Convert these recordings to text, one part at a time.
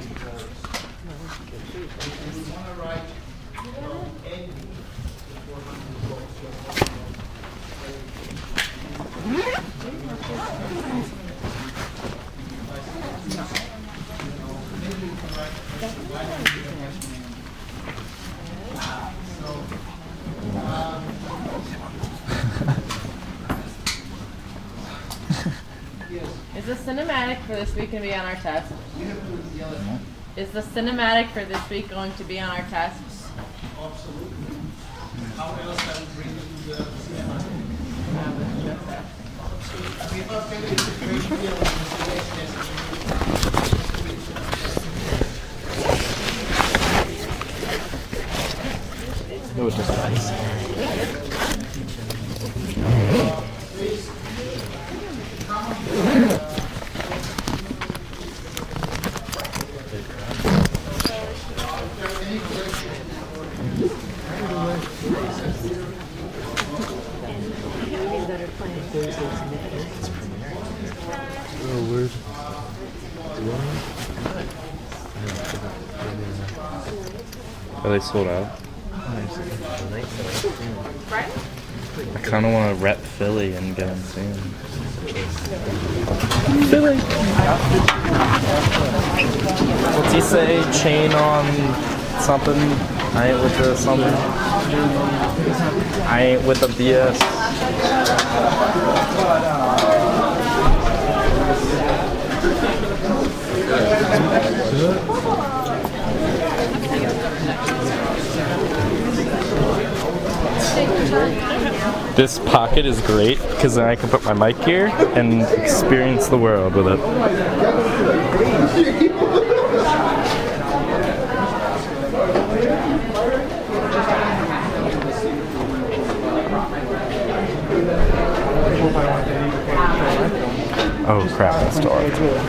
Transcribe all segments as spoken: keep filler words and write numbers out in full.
Is the cinematic for this week going to be on our test? Is the cinematic for this week going to be on our tests? Absolutely. How else I would bring you to the cinematic? We must get it a great deal of It was just nice. Oh, weird. Are they sold out? I kind of want to rep Philly and get them seen. Philly! What's he say? Chain on something? I ain't with the something. I ain't with the B S. This pocket is great because then I can put my mic here and experience the world with it. Oh crap, that's dark.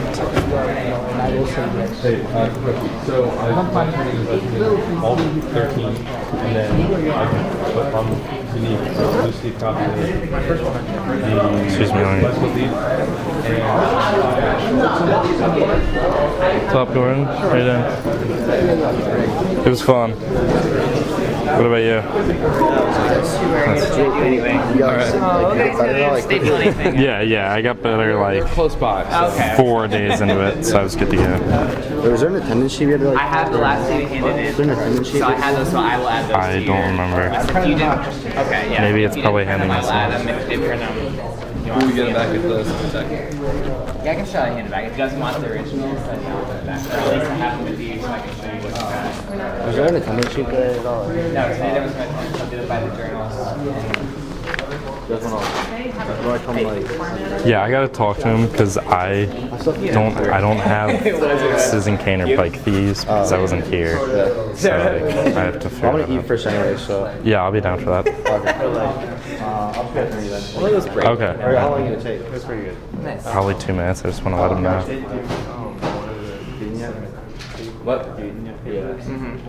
Hey, uh, so I'm planning all thirteen, and then I can put on the loose leaf copy of the Excuse me, let me- Top Gordon, right in. It was fun. What about you? Anyway. Yeah, yeah, I got better like Close by. Okay. four days into it, so I was good to go. Was there an attendance sheet we had to like? I have the last two handed in. Was there an attendance sheet? So I had those, so I will add those. I to don't your- remember. You didn't? Okay, yeah. Maybe it's You probably didn't print them, handing I'll this add them if they print them. You want We'll to get see it back them? at those in a second. Yeah, I can show you hand it back. If he doesn't want the originals, then I'll put it back. Or at least I have them with you so I can show you what you got. Was there an attendance sheet there at all? No, today there was no attention. I'll do it by the journals. That's when I'll, I come like, Yeah, I gotta talk to him because I don't I don't have Citizen Kane or Bike Thieves because I wasn't here. So like, I have to figure I'm it gonna eat out. first anyway, so. Yeah, I'll be down for that. Okay. Uh, I'll pay for you then. Well, it was great. Okay. Or how long did it take? It was pretty good. Nice. Probably two minutes. I just want to let him know. What? Yeah.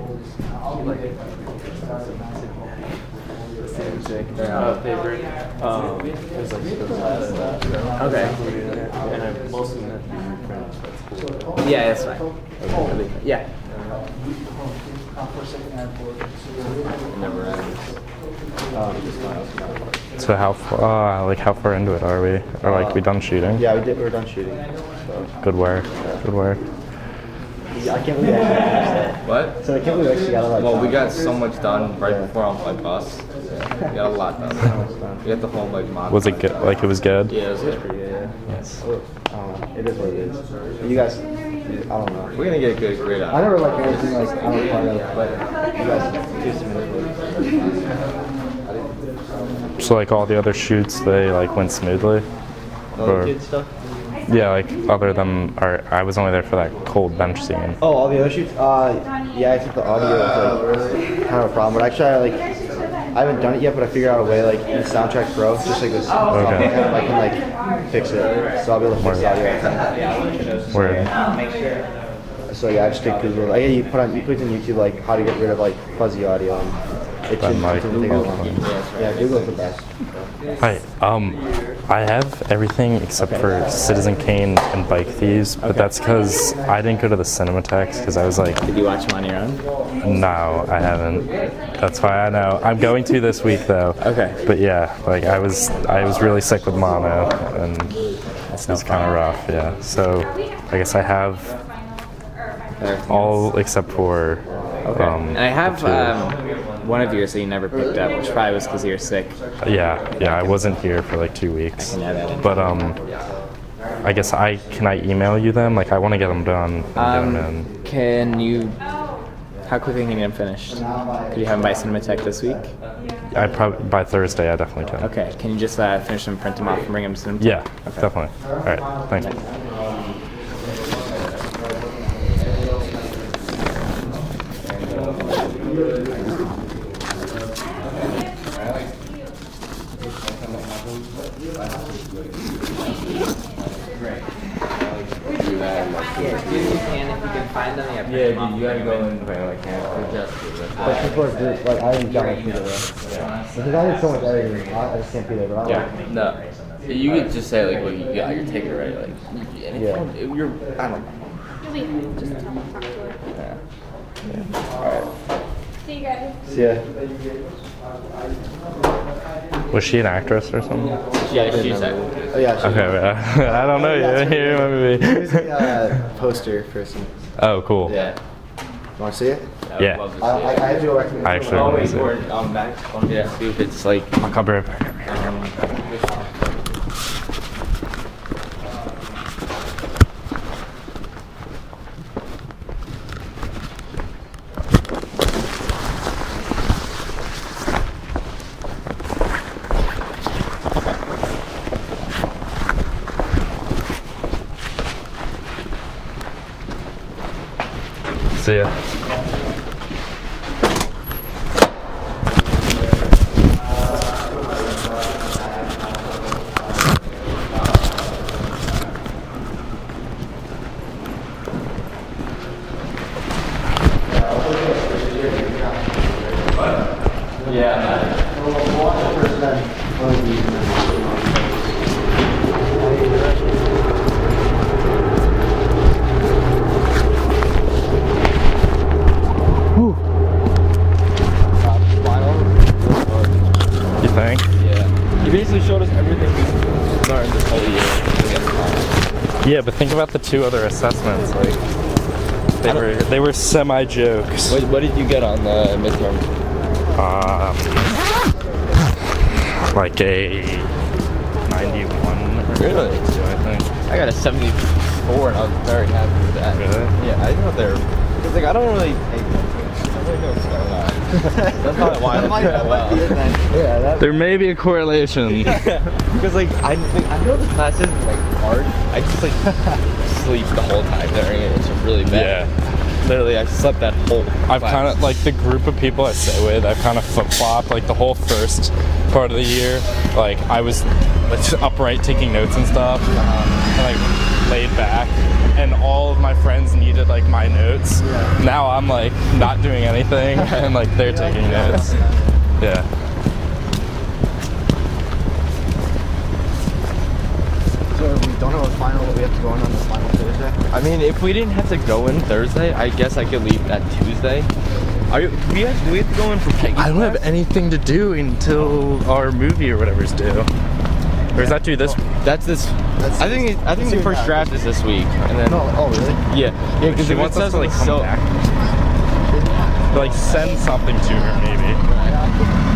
Uh, favorite. Um, it's like Okay. and I mostly meant to be reprinted. That's cool. Yeah, that's fine. Yeah. Never ends. Um, just my house. So how far, uh, like how far into it are we? Or like we done shooting? Yeah, we did. We were done shooting. So. Good work. Good work. Yeah, I can't believe I actually finished What? that. So I can't believe I actually got it like. Well, we got so much done right Yeah. before on my bus. We got a lot done. We got the whole like mod. Was it good? Like it was good? Yeah, it was good. Pretty good, yeah. Yes. Well, I don't know. It is what it is. You guys, I don't know. We're gonna get a good grade out. I never like anything like I don't part of, but you guys do some minutes. So like all the other shoots, they like went smoothly. All Or- the kid stuff. Yeah, like other than, or I was only there for that cold bench scene. Oh, all the other shoots. Uh, yeah, I think the audio is like kind of a problem, but actually I like I haven't done it yet, but I figured out a way like in Soundtrack Pro, just like this. Okay. I can like fix it, so I'll be able to fix the audio. Word. So yeah, I just did Google. Like, yeah, you put on you clicked on YouTube like how to get rid of like fuzzy audio. And It Then should, like, shouldn't take that long. Yeah, Google's the best. hi. Um, I have everything except for Citizen Kane and Bike Thieves, but that's because I didn't go to the Cinematheque because I was like, Did you watch them on your own? no, I haven't. That's why I know. I'm going to this week though. Okay. But yeah, like I was, I was really sick with mono, and it was kind of rough. Yeah. So I guess I have all except for. Okay. Um, and I have the two. um, one of yours that you never picked up, which probably was because you were sick. Yeah, yeah, I wasn't here for like two weeks. I can add that in. But um, I guess I can I email you them? Like I want to get them done. And Um, get them in. Can you? How quickly can you get them finished? Could you have them by Cinematheque this week? I probably by Thursday I definitely can. Okay. Can you just uh, finish them, print them off, and bring them to Cinematheque? Yeah, Okay. definitely. All right, thanks. Yeah, dude, you gotta go in by like half. But people are good, like I didn't jump into the yeah. Because I did so much editing, I, I just can't be there. But I Yeah, no. You could just say like, well, you got your ticket right, like, and Yeah. if you're, I don't know. Just tell them to talk to her. Yeah. Alright. See you guys. See ya. Was she an actress or something? Yeah, she's that. Oh yeah. She, Okay, yeah. I don't know you. You remember Here's me? the uh, poster for some. Oh, cool. Yeah. Want to see it? I would Yeah. love to see I, I, it. I have to recommend. I actually Oh, want to wait, see or it. um, back. Oh, yeah. See if it's like. I'll be right back. Um, See ya. You think? yeah. He basically showed us everything we learned this whole year. Yeah, but think about the two other assessments. Like, they were they were semi jokes. What, what did you get on the midterm? Um, like a ninety-one. Or Really? so, I think. I got a seventy-four, and I was very happy with that. Really? Yeah, I thought they were. Cause like I don't really, I don't really know what's going on. That's not why I did that well. Yeah, that. There may be a correlation. Because like I think I know the class isn't like hard. I just like sleep the whole time during it. It's really bad. Yeah. Literally, I slept that whole. I've class. kind of like the group of people I sit with. I've kind of flip flopped like the whole first part of the year. Like I was like, upright taking notes and stuff, and, like laid back, and all of my friends needed like my notes. Yeah. Now I'm like not doing anything, and like they're taking notes. Yeah. So we don't have a final, but we have to go in on the final Thursday. I mean, if we didn't have to go in Thursday, I guess I could leave that Tuesday. Are you? Do we have, do we have to go in for Peggy? I don't have anything to do until our movie or whatever's due. Or is that due this? That's this. That's- I think. It, I think the soon first after. draft is this week, and then. No, oh really? Yeah, yeah. Because She if it wants us says to like come so, back. Like send something to her maybe.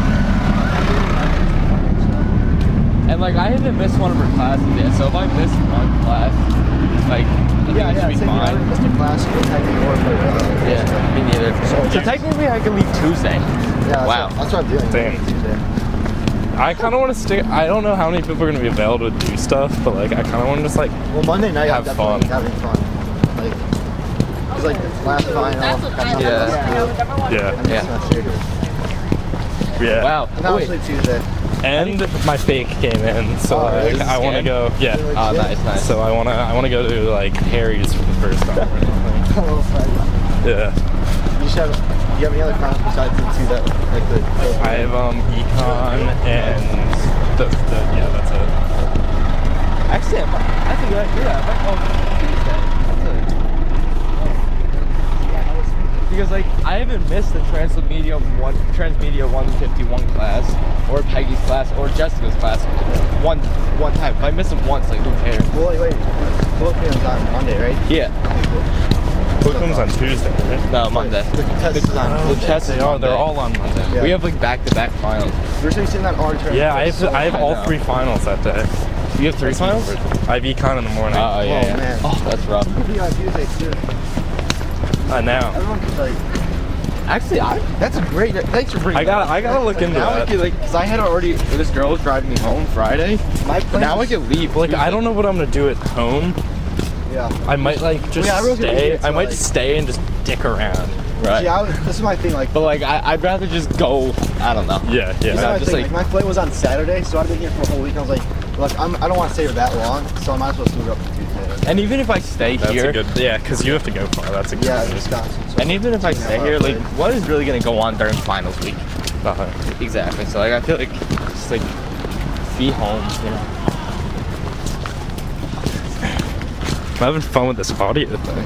and like I haven't missed one of her classes yet, so if I miss one class, like I think Yeah, it yeah. should be Same thing. I fine. haven't missed a class in technical or for, Yeah, me neither. So technically, I could leave Tuesday. Yeah, that's Wow. What, that's what I'm doing. Damn. Tuesday. I kind of want to stick. I don't know how many people are going to be available to do stuff, but like I kind of want to just like. Well, Monday night Have I'm fun. definitely having fun. Like, cause like last final. That's what I Yeah. Yeah. And Yeah. this semester. Yeah. Wow. And that Oh, was wait. like Tuesday. And my fake came in, so Oh, like, is I want to it go. Yeah. Oh, nice, nice. So I want to. I want to go to like Harry's for the first time. Oh, Friday. Yeah. You should have. Do you have any other classes besides the two that like the? I have um econ and the, the yeah that's it. Actually, I might, I think I, yeah, I might go on Tuesday. Because like I haven't missed the Transmedia one, Transmedia one fifty-one class, or Peggy's class, or Jessica's class one one time. If I miss them once, like who cares? Well, wait, wait. Philippines on Monday, right? Yeah. Bookham's on Tuesday, right? No, Monday. The test is on. The test is They are. Monday. They're all on Monday. Yeah. We have like back-to-back finals. We're supposed to that orange. Yeah, I have I have I all know. three finals that day. You have three finals? I have econ in the morning. Oh, yeah, Oh, yeah. man. Oh, that's rough. We'll be on Tuesday too. Uh, now. Everyone's like, Actually, I that's a great. Thanks for bringing. I gotta I gotta look into now I that. can like, cause I had already. This girl was driving me home Friday. My But plan. now I can leave. Like I don't know what I'm gonna do at home. Yeah. I might like just yeah, everyone's gonna stay. leave it I till, might like- just stay and just dick around. Right. See, I was, this is my thing. Like, But like, I, I'd rather just go. I don't know. Yeah, this is yeah. my I'm just thing. like- Like, my flight was on Saturday, so I've been here for a whole week. I was like, look, I'm, I don't want to stay here that long, so I might as well move up to Tuesday. And even if I stay That's here, a good. Yeah, because you have to go far. That's a good. Yeah, news. Wisconsin. So and even if I stay Yeah, here, like, right. what is really gonna go on during finals week? Uh-huh. Exactly. So like, I feel like just like be home. You know. I'm having fun with this audio thing.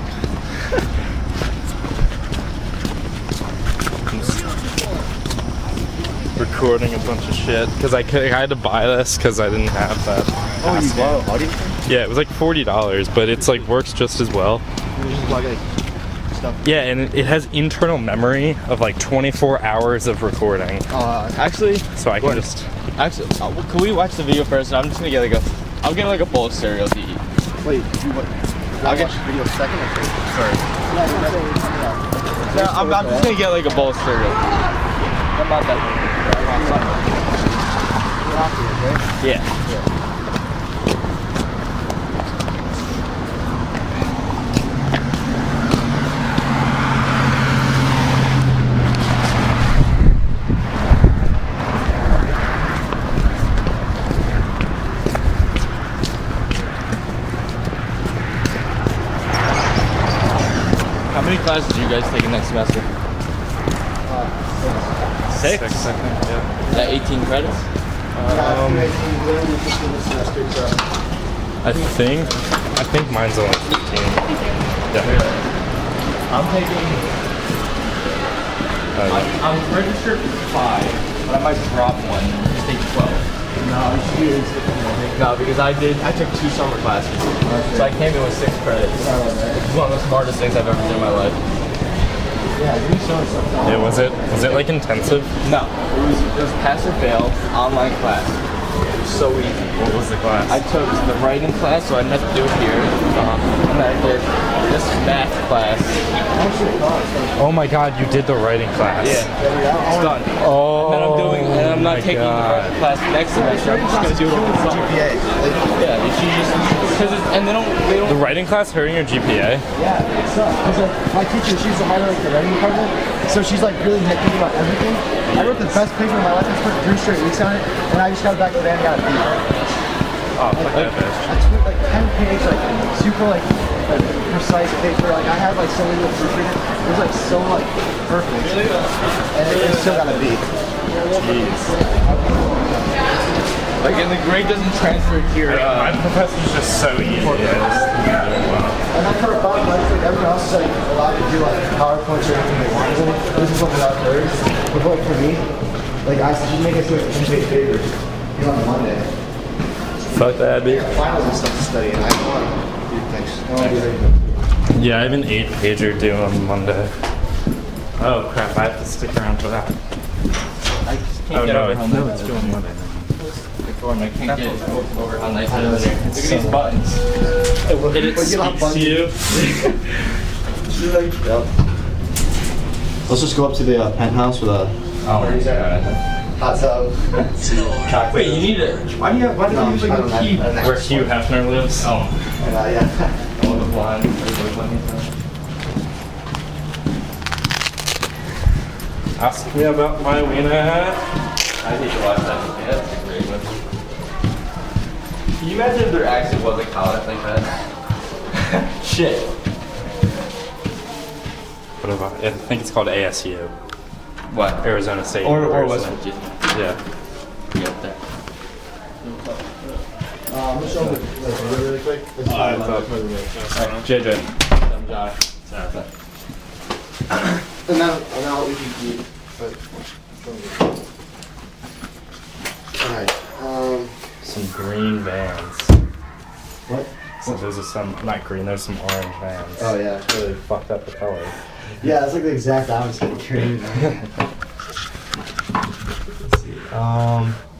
I'm just recording a bunch of shit because I, could- I had to buy this because I didn't have that. Oh, you bought an audio? Yeah, it was like forty dollars, but it's like works just as well. You just plug like stuff. Yeah, and it, it has internal memory of like twenty-four hours of recording, Uh, Actually, so I can Gordon. just. actually, uh, well, can we watch the video first? I'm just gonna get like a. I'll get like a bowl of cereal to eat. wait, you what? I'll I'll get- watch the video second or third. Sorry. No, I'm, I'm just gonna get like a bowl of cereal. I'm not that. Yeah. How many classes do you guys take next semester? Six. Six, I think, yeah. Is that eighteen credits? Um, I think. I think mine's only fifteen. Yeah. I'm taking. Uh, I'm, I'm registered for five, but I might drop one. Just take twelve. No, you should. No, because I did. I took two summer classes, so I came in with six credits. It's one of the smartest things I've ever done in my life. yeah, was it was it like intensive? No, it was it was pass or fail online class. It was so easy. What was the class? I took the writing class, so I didn't have to do it here. Um, and then I did this math class. Oh my god, you did the writing class. Yeah, it's done. Oh. And then I'm doing, and I'm not my taking the God. writing class next semester. I'm just gonna do it over the summer. Yeah. Like, Yeah, and she just, cause it's, and they don't, they The don't. writing class hurting your G P A? yeah, it sucks. Because like, my teacher, she's the head of like, the writing department, so she's like really nitpicking about everything. I wrote the best paper of my life. I spent three straight weeks on it, and I just got back to the end and got a B. Oh, fuck that bitch. I took like ten page, like super like, like precise paper. Like I had like so little proofreading. It was like so like perfect, and it still got a B. Like, and the grade doesn't transfer to your, My uh, professor's just so easy. I just think I'm doing well. And I kind of found like, like everyone else is like allowed to do like PowerPoints or anything they want. This is something out there. But like for me, like I should make it to a ten page paper. You know, on Monday. Fuck that, bitch. Finals and stuff to study, and I don't want to do things. I don't want to do anything. Yeah, I have an eight pager due on Monday. Oh crap, I have to stick around for that. I just can't Oh get no, over it's, how no, nice it's it due is. on Monday. Gordon, I can't get over how nice it is in there. Look at these buttons. And it But you don't speaks to you. Let's just go up to the uh, penthouse for the Oh my god. hot tub. Wait, you need it. Why do you have, why do you No, use I like don't a have- key? I don't have- Where Hugh Hefner lives. Oh. And, uh, yeah. Oh, the blonde. Ask me about my wiener. I need to watch that. Yeah, that's a great one. Can you imagine if there actually was a college like that? Shit. What about, I think it's called A S U. What? Arizona State. Or, or West University. Virginia. Yeah. Yep, there. Uh, I'm gonna show them like, really, really quick. This is Alright, my- what's my up? roommate. J J. I'm Josh. And now, and now we can eat. But, alright. Um. Some green vans. What? So those are some, not green, there's some orange vans. Oh yeah. Really fucked up the color. Yeah, it's like the exact opposite of green. Let's see. Um,